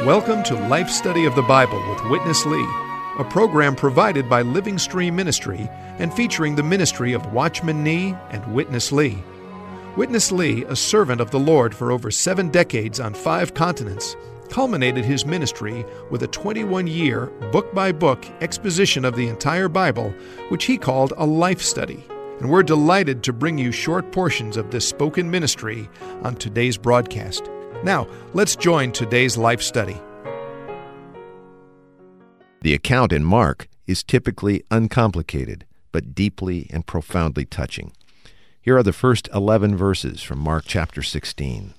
Welcome to Life Study of the Bible with Witness Lee, a program provided by Living Stream Ministry and featuring the ministry of Watchman Nee and Witness Lee. Witness Lee, a servant of the Lord for over 7 decades on 5 continents, culminated his ministry with a 21-year, book-by-book exposition of the entire Bible, which he called a life study. And we're delighted to bring you short portions of this spoken ministry on today's broadcast. Now, let's join today's life study. The account in Mark is typically uncomplicated, but deeply and profoundly touching. Here are the first 11 verses from Mark chapter 16.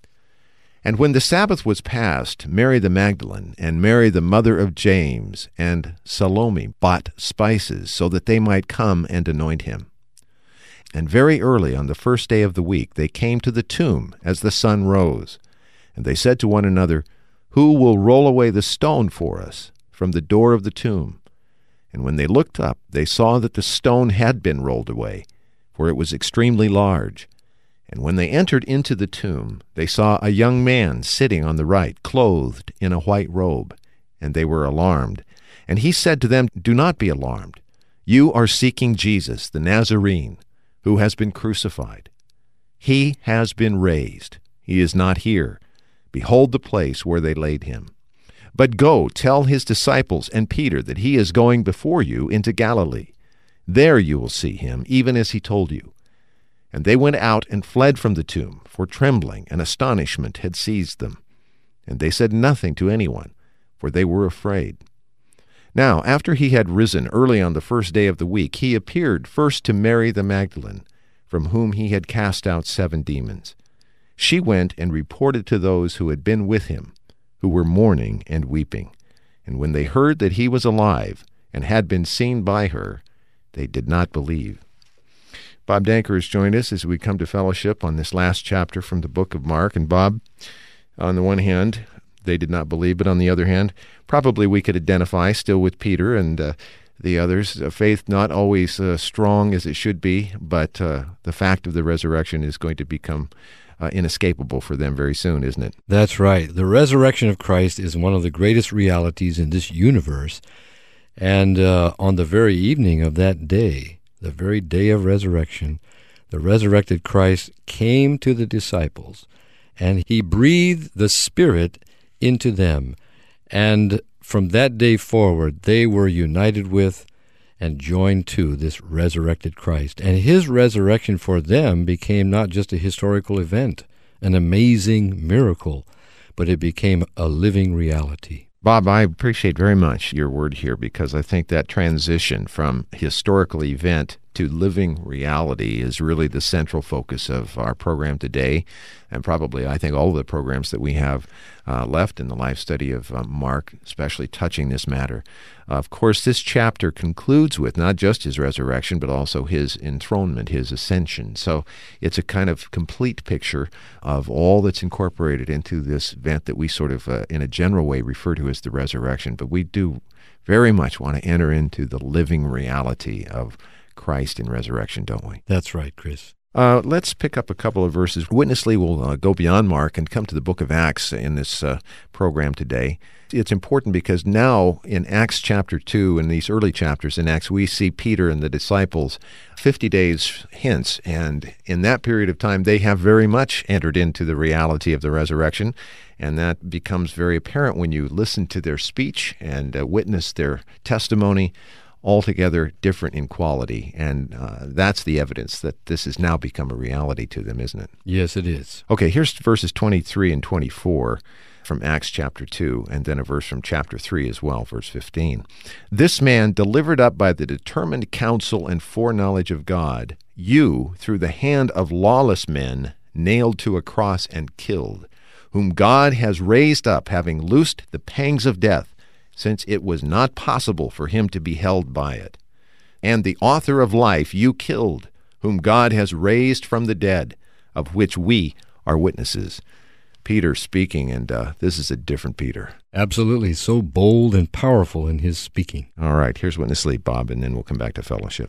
And when the Sabbath was past, Mary the Magdalene and Mary the mother of James and Salome bought spices so that they might come and anoint him. And very early on the first day of the week they came to the tomb as the sun rose. And they said to one another, "Who will roll away the stone for us from the door of the tomb?" And when they looked up, they saw that the stone had been rolled away, for it was extremely large. And when they entered into the tomb, they saw a young man sitting on the right, clothed in a white robe, and they were alarmed. And he said to them, "Do not be alarmed. You are seeking Jesus, the Nazarene, who has been crucified. He has been raised. He is not here. Behold the place where they laid him. But go, tell his disciples and Peter that he is going before you into Galilee. There you will see him, even as he told you." And they went out and fled from the tomb, for trembling and astonishment had seized them. And they said nothing to anyone, for they were afraid. Now, after he had risen early on the first day of the week, he appeared first to Mary the Magdalene, from whom he had cast out 7 demons. She went and reported to those who had been with him, who were mourning and weeping. And when they heard that he was alive and had been seen by her, they did not believe. Bob Danker has joined us as we come to fellowship on this last chapter from the book of Mark. And Bob, on the one hand, they did not believe, but on the other hand, probably we could identify still with Peter and the others. Faith not always strong as it should be, but the fact of the resurrection is going to become inescapable for them very soon, isn't it? That's right. The resurrection of Christ is one of the greatest realities in this universe. And on the very evening of that day, the very day of resurrection, the resurrected Christ came to the disciples, and he breathed the Spirit into them. And from that day forward, they were united with and joined to this resurrected Christ. And his resurrection for them became not just a historical event, an amazing miracle, but it became a living reality. Bob, I appreciate very much your word here, because I think that transition from historical event to living reality is really the central focus of our program today, and probably, I think, all of the programs that we have left in the life study of Mark, especially touching this matter. Of course, this chapter concludes with not just his resurrection, but also his enthronement, his ascension. So it's a kind of complete picture of all that's incorporated into this event that we sort of, in a general way, refer to as the resurrection. But we do very much want to enter into the living reality of Christ in resurrection, don't we? That's right, Chris. Let's pick up a couple of verses. Witness Lee will go beyond Mark and come to the book of Acts in this program today. It's important because now in Acts chapter 2, in these early chapters in Acts, we see Peter and the disciples 50 days hence, and in that period of time, they have very much entered into the reality of the resurrection, and that becomes very apparent when you listen to their speech and witness their testimony. Altogether different in quality, and that's the evidence that this has now become a reality to them, isn't it? Yes, it is. Okay, here's verses 23 and 24 from Acts chapter 2, and then a verse from chapter 3 as well, verse 15. "This man, delivered up by the determined counsel and foreknowledge of God, you, through the hand of lawless men, nailed to a cross and killed, whom God has raised up, having loosed the pangs of death, since it was not possible for him to be held by it. And the author of life you killed, whom God has raised from the dead, of which we are witnesses." Peter speaking, and this is a different Peter. Absolutely, so bold and powerful in his speaking. All right, here's Witness Lee, Bob, and then we'll come back to fellowship.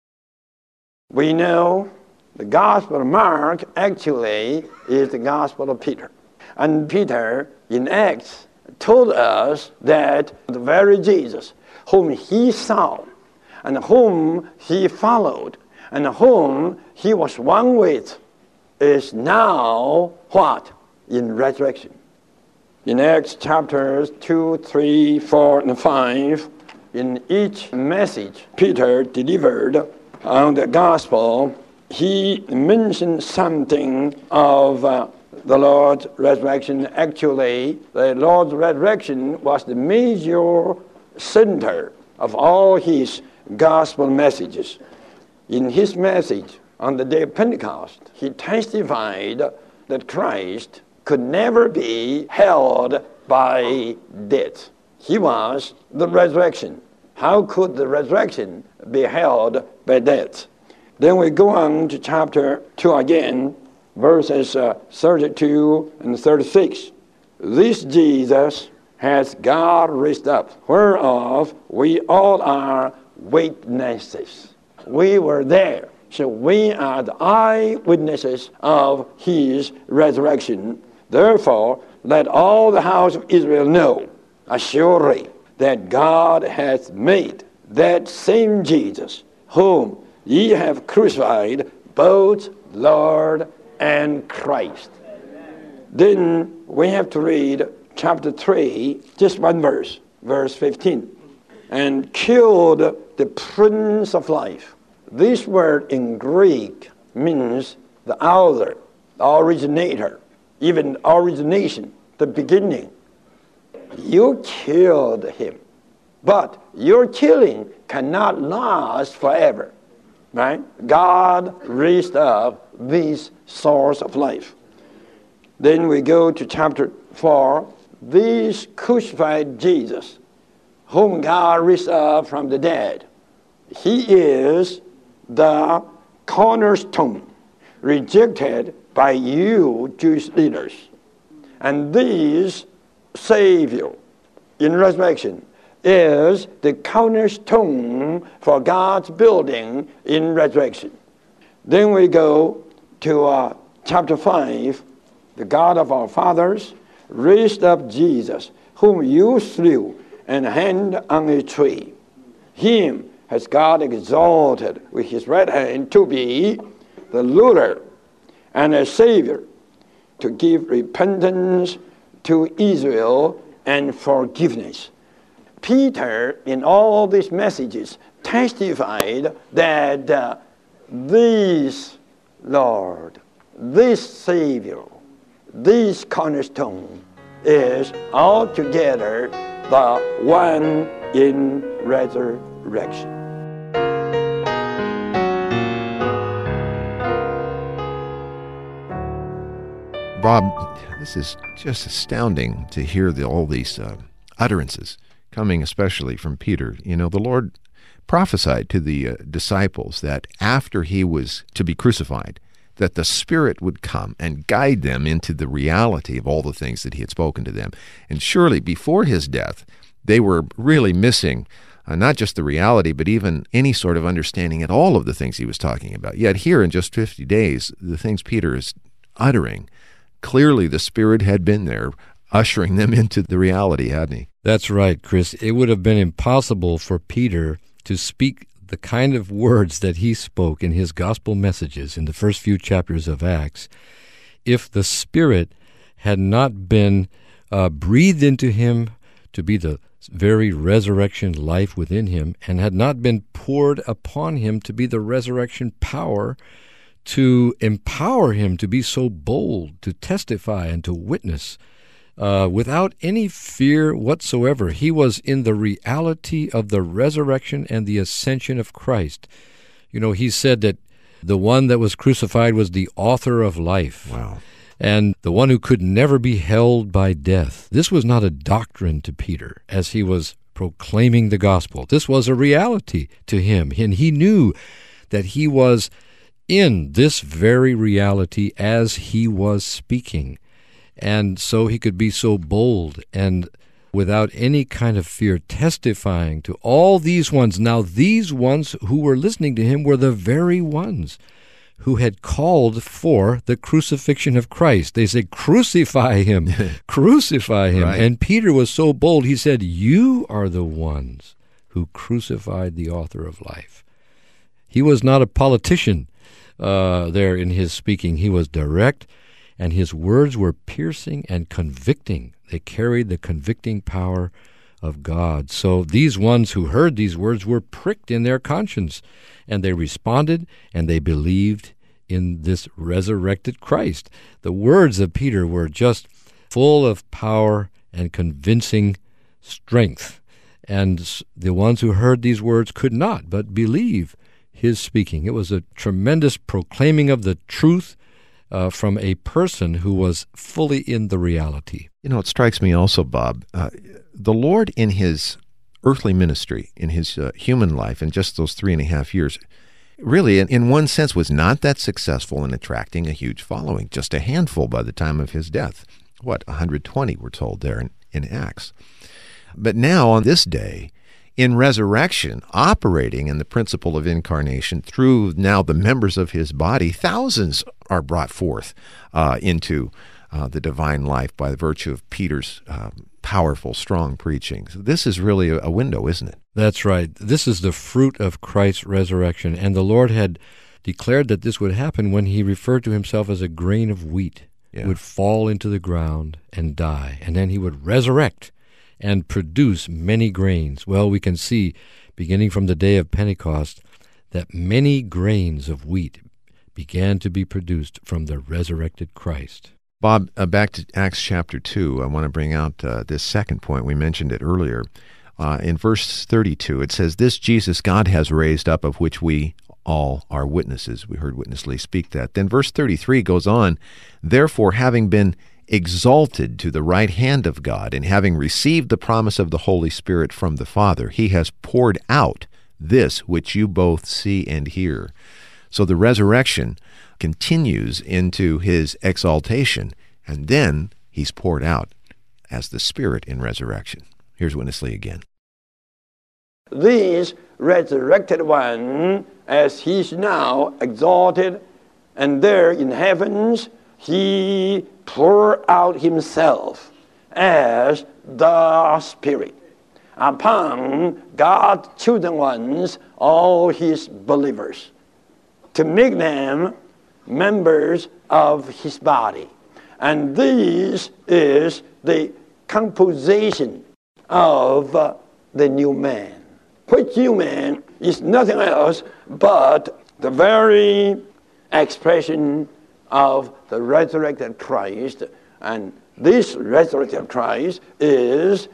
We know the Gospel of Mark actually is the Gospel of Peter. And Peter, in Acts, told us that the very Jesus whom he saw and whom he followed and whom he was one with is now what? In resurrection. In Acts chapters 2, 3, 4, and 5, in each message Peter delivered on the gospel, he mentioned something of the Lord's resurrection. Actually, the Lord's resurrection was the major center of all his gospel messages. In his message on the day of Pentecost, he testified that Christ could never be held by death. He was the resurrection. How could the resurrection be held by death? Then we go on to chapter 2 again, verses 32 and 36. This Jesus has God raised up, whereof we all are witnesses. We were there, so we are the eyewitnesses of his resurrection. Therefore, let all the house of Israel know assuredly that God hath made that same Jesus, whom ye have crucified, both Lord and Christ. Then we have to read chapter 3, just one verse, verse 15. And killed the Prince of Life. This word in Greek means the author, the originator, even origination, the beginning. You killed him. But your killing cannot last forever. Right? God raised up this source of life. Then we go to chapter 4. This crucified Jesus, whom God raised up from the dead, he is the cornerstone, rejected by you Jewish leaders. And this Savior in resurrection is the cornerstone for God's building in resurrection. Then we go to chapter 5. The God of our fathers raised up Jesus, whom you slew and hanged on a tree. Him has God exalted with his right hand to be the ruler and a Savior, to give repentance to Israel and forgiveness. Peter, in all these messages, testified that this Lord, this Savior, this cornerstone is altogether the one in resurrection. Bob, this is just astounding to hear all these utterances coming especially from Peter. You know, the Lord prophesied to the disciples that after he was to be crucified, that the Spirit would come and guide them into the reality of all the things that he had spoken to them. And surely before his death, they were really missing not just the reality, but even any sort of understanding at all of the things he was talking about. Yet here in just 50 days, the things Peter is uttering, clearly the Spirit had been there, ushering them into the reality, hadn't he? That's right, Chris. It would have been impossible for Peter to speak the kind of words that he spoke in his gospel messages in the first few chapters of Acts if the Spirit had not been breathed into him to be the very resurrection life within him, and had not been poured upon him to be the resurrection power to empower him to be so bold, to testify and to witness without any fear whatsoever. He was in the reality of the resurrection and the ascension of Christ. You know, he said that the one that was crucified was the author of life. Wow. And the one who could never be held by death. This was not a doctrine to Peter as he was proclaiming the gospel. This was a reality to him, and he knew that he was in this very reality as he was speaking. And so he could be so bold and without any kind of fear, testifying to all these ones. Now, these ones who were listening to him were the very ones who had called for the crucifixion of Christ. They said, crucify him, crucify him. Right. And Peter was so bold, he said, you are the ones who crucified the author of life. He was not a politician there in his speaking. He was direct, and his words were piercing and convicting. They carried the convicting power of God. So these ones who heard these words were pricked in their conscience, and they responded, and they believed in this resurrected Christ. The words of Peter were just full of power and convincing strength, and the ones who heard these words could not but believe his speaking. It was a tremendous proclaiming of the truth from a person who was fully in the reality. You know, it strikes me also, Bob, the Lord in his earthly ministry, in his human life, in just those 3.5 years, really, in one sense, was not that successful in attracting a huge following, just a handful by the time of his death. 120, we're told there in Acts. But now, on this day, in resurrection, operating in the principle of incarnation through now the members of his body, thousands are brought forth into the divine life by virtue of Peter's powerful, strong preaching. So this is really a window, isn't it? That's right. This is the fruit of Christ's resurrection. And the Lord had declared that this would happen when he referred to himself as a grain of wheat. Yeah. It would fall into the ground and die, and then he would resurrect and produce many grains. Well, we can see, beginning from the day of Pentecost, that many grains of wheat began to be produced from the resurrected Christ. Bob, back to Acts chapter 2, I want to bring out this second point. We mentioned it earlier. In verse 32, it says, "This Jesus God has raised up, of which we all are witnesses." We heard Witness Lee speak that. Then verse 33 goes on, "Therefore, having been exalted to the right hand of God, and having received the promise of the Holy Spirit from the Father, he has poured out this which you both see and hear." So the resurrection continues into his exaltation, and then he's poured out as the Spirit in resurrection. Here's Witness Lee again. This resurrected one, as he's now exalted, and there in heavens, he poured out himself as the Spirit upon God's chosen ones, all his believers, to make them members of his body. And this is the composition of the new man. Which new man is nothing else but the very expression of the resurrected Christ. And this resurrected Christ is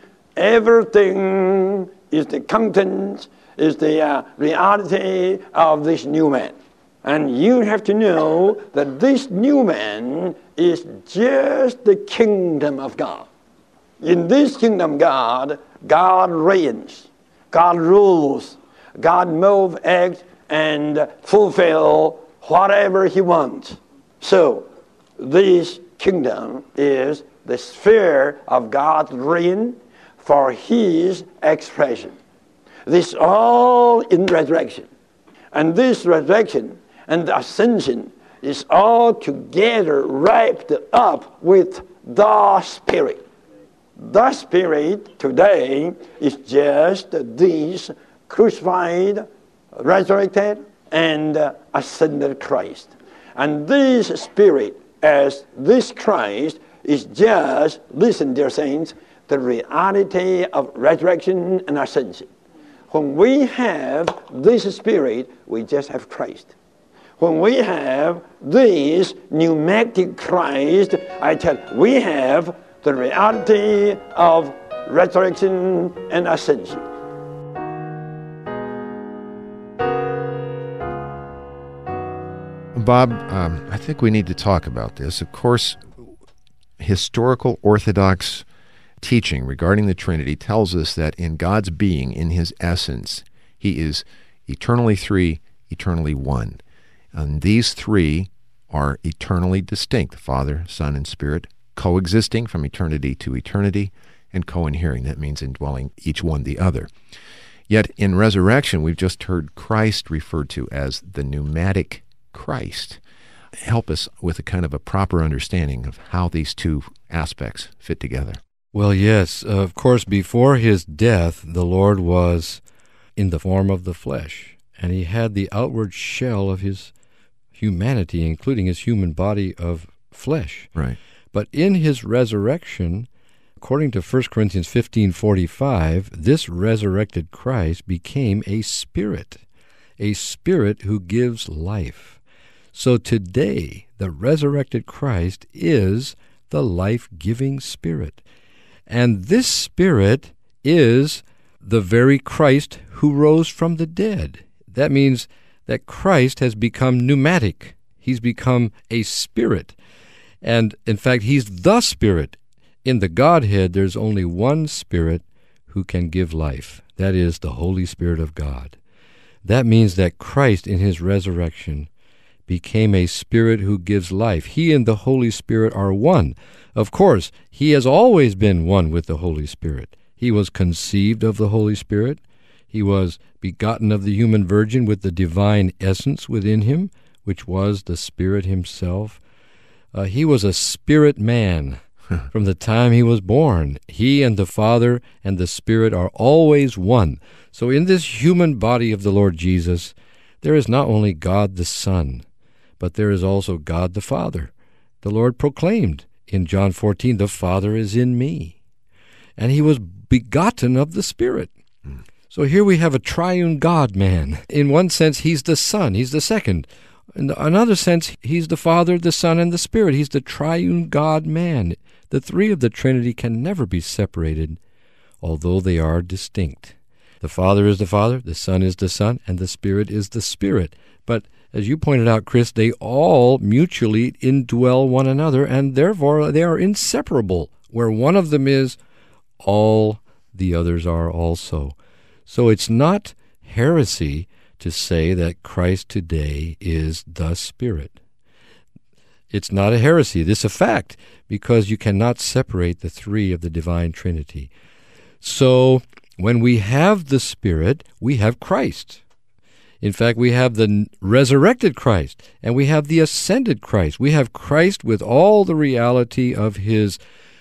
everything, is the content, is the reality of this new man. And you have to know that this new man is just the kingdom of God. In this kingdom of God, God reigns, God rules, God moves, acts, and fulfill whatever he wants. So, this kingdom is the sphere of God's reign for his expression. This all in resurrection. And this resurrection and the ascension is all together wrapped up with the Spirit. The Spirit today is just this crucified, resurrected, and ascended Christ. And this Spirit, as this Christ, is just, listen dear saints, the reality of resurrection and ascension. When we have this Spirit, we just have Christ. When we have this pneumatic Christ, I tell you, we have the reality of resurrection and ascension. Bob, I think we need to talk about this. Of course, historical Orthodox teaching regarding the Trinity tells us that in God's being, in his essence, he is eternally three, eternally one. And these three are eternally distinct, Father, Son, and Spirit, coexisting from eternity to eternity, and co-inhering. That means indwelling each one the other. Yet in resurrection, we've just heard Christ referred to as the pneumatic Christ. Help us with a kind of a proper understanding of how these two aspects fit together. Well, yes. Of course, before his death, the Lord was in the form of the flesh, and he had the outward shell of his humanity, including his human body of flesh. Right. But in his resurrection, according to 1 Corinthians 15:45, this resurrected Christ became a spirit who gives life. So today, the resurrected Christ is the life-giving Spirit. And this Spirit is the very Christ who rose from the dead. That means that Christ has become pneumatic. He's become a spirit. And in fact, he's the Spirit. In the Godhead, there's only one Spirit who can give life. That is the Holy Spirit of God. That means that Christ, in his resurrection, became a Spirit who gives life. He and the Holy Spirit are one. Of course, he has always been one with the Holy Spirit. He was conceived of the Holy Spirit. He was begotten of the human virgin with the divine essence within him, which was the Spirit himself. He was a spirit man from the time he was born. He and the Father and the Spirit are always one. So in this human body of the Lord Jesus, there is not only God the Son, but there is also God the Father. The Lord proclaimed in John 14, "The Father is in me." And he was begotten of the Spirit. So here we have a triune God-man. In one sense, he's the Son. He's the second. In another sense, he's the Father, the Son, and the Spirit. He's the triune God-man. The three of the Trinity can never be separated, although they are distinct. The Father is the Father, the Son is the Son, and the Spirit is the Spirit. But as you pointed out, Chris, they all mutually indwell one another, and therefore they are inseparable. Where one of them is, all the others are also. So it's not heresy to say that Christ today is the Spirit. It's not a heresy. This is a fact, because you cannot separate the three of the divine Trinity. So when we have the Spirit, we have Christ. In fact, we have the resurrected Christ, and we have the ascended Christ. We have Christ with all the reality of his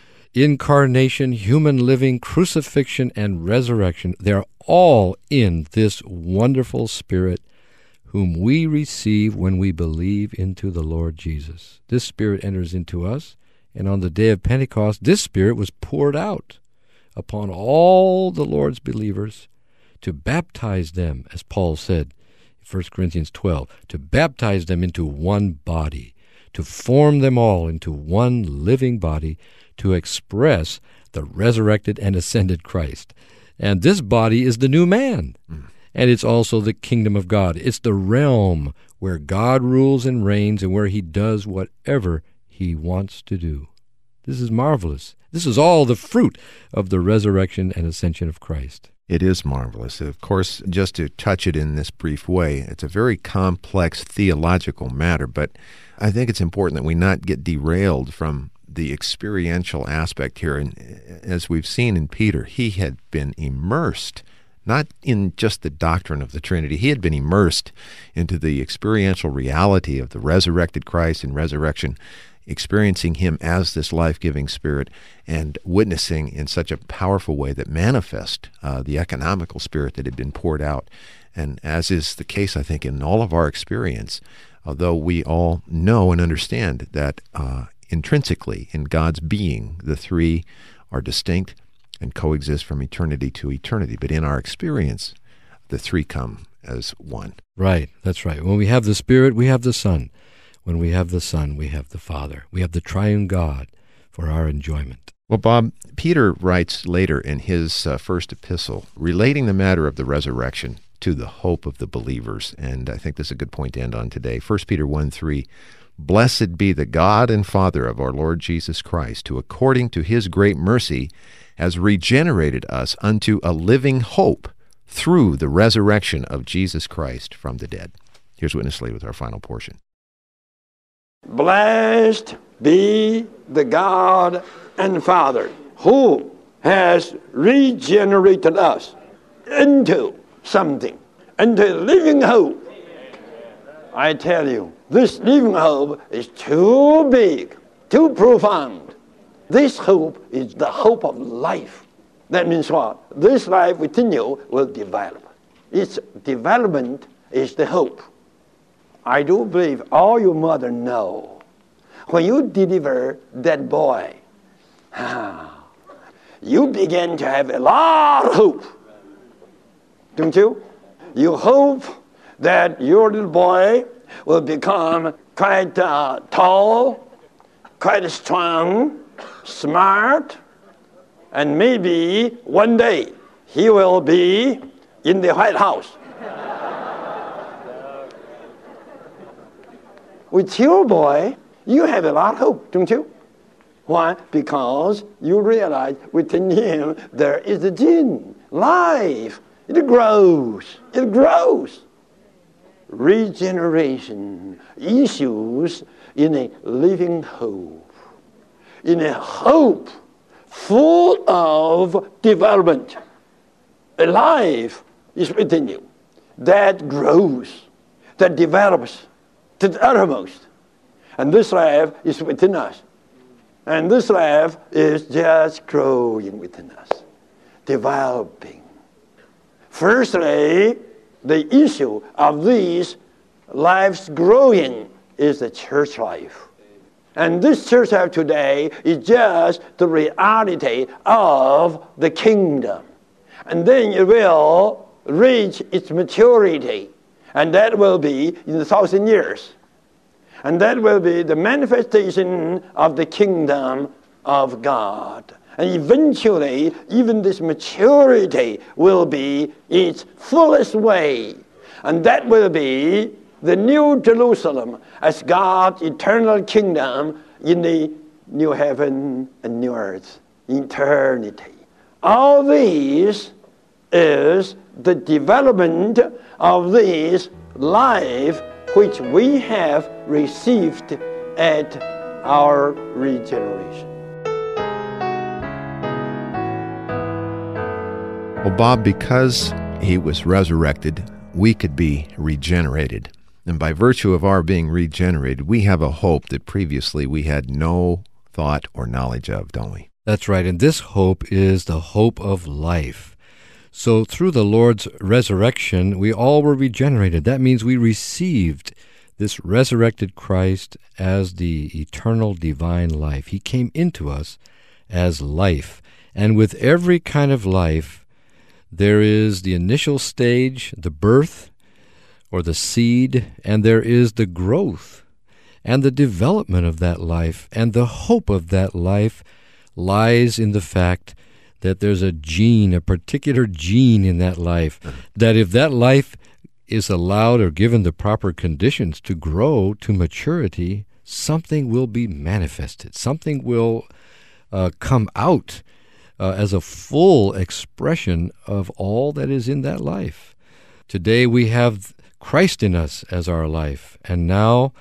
incarnation, human living, crucifixion, and resurrection. They're all in this wonderful Spirit whom we receive when we believe into the Lord Jesus. This Spirit enters into us, and on the day of Pentecost, this Spirit was poured out upon all the Lord's believers to baptize them, as Paul said, 1 Corinthians 12, to baptize them into one body, to form them all into one living body, to express the resurrected and ascended Christ. And this body is the new man, and it's also the kingdom of God. It's the realm where God rules and reigns and where he does whatever he wants to do. This is marvelous. This is all the fruit of the resurrection and ascension of Christ. It is marvelous. Of course, just to touch it in this brief way, it's a very complex theological matter, but I think it's important that we not get derailed from the experiential aspect here. And as we've seen in Peter, he had been immersed, not in just the doctrine of the Trinity, he had been immersed into the experiential reality of the resurrected Christ and resurrection, experiencing him as this life-giving Spirit and witnessing in such a powerful way that manifest the economical Spirit that had been poured out. And as is the case, I think, in all of our experience, although we all know and understand that intrinsically in God's being, the three are distinct and coexist from eternity to eternity. But in our experience, the three come as one. Right, that's right. When we have the Spirit, we have the Son. When we have the Son, we have the Father. We have the triune God for our enjoyment. Well, Bob, Peter writes later in his first epistle, relating the matter of the resurrection to the hope of the believers. And I think this is a good point to end on today. 1 Peter 1:3, "Blessed be the God and Father of our Lord Jesus Christ, who according to his great mercy has regenerated us unto a living hope through the resurrection of Jesus Christ from the dead." Here's Witness Lee with our final portion. Blessed be the God and Father who has regenerated us into something, into living hope. I tell you, This living hope is too big, too profound. This hope is the hope of life. That means what? This life within you will develop. Its development is the hope. I do believe all your mother know. When you deliver that boy, you begin to have a lot of hope. Don't you? You hope that your little boy will become quite tall, quite strong, smart, and maybe one day he will be in the White House. With your boy, you have a lot of hope, don't you? Why? Because you realize within him there is a gene, life. It grows. It grows. Regeneration issues in a living hope. In a hope full of development. A life is within you that grows, that develops to the uttermost. And this life is within us. And this life is just growing within us, developing. Firstly, the issue of these lives growing is the church life. And this church life today is just the reality of the kingdom. And then it will reach its maturity. And that will be in 1,000 years. And that will be the manifestation of the kingdom of God. And eventually, even this maturity will be its fullest way. And that will be the new Jerusalem as God's eternal kingdom in the new heaven and new earth, eternity. All this is the development of this life which we have received at our regeneration. Well, Bob, because he was resurrected, we could be regenerated. And by virtue of our being regenerated, we have a hope that previously we had no thought or knowledge of, don't we? That's right, and this hope is the hope of life. So through the Lord's resurrection, we all were regenerated. That means we received this resurrected Christ as the eternal divine life. He came into us as life. And with every kind of life, there is the initial stage, the birth, or the seed, and there is the growth and the development of that life. And the hope of that life lies in the fact that there's a gene, a particular gene in that life, that if that life is allowed or given the proper conditions to grow to maturity, something will be manifested. Something will come out as a full expression of all that is in that life. Today we have Christ in us as our life, and now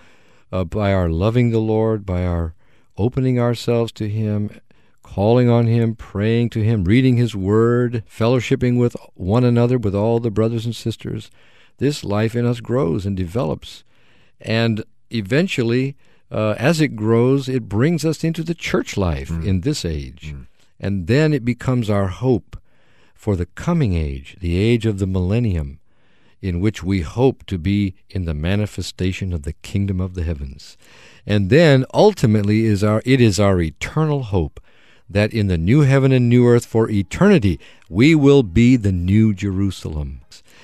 by our loving the Lord, by our opening ourselves to Him, calling on Him, praying to Him, reading His Word, fellowshipping with one another, with all the brothers and sisters, this life in us grows and develops. And eventually, as it grows, it brings us into the church life in this age. And then it becomes our hope for the coming age, the age of the millennium, in which we hope to be in the manifestation of the kingdom of the heavens. And then, ultimately, it is our eternal hope that in the new heaven and new earth for eternity, we will be the new Jerusalem.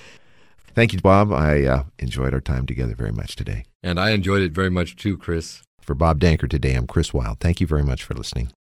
Thank you, Bob. I enjoyed our time together very much today. And I enjoyed it very much too, Chris. For Bob Danker today, I'm Chris Wilde. Thank you very much for listening.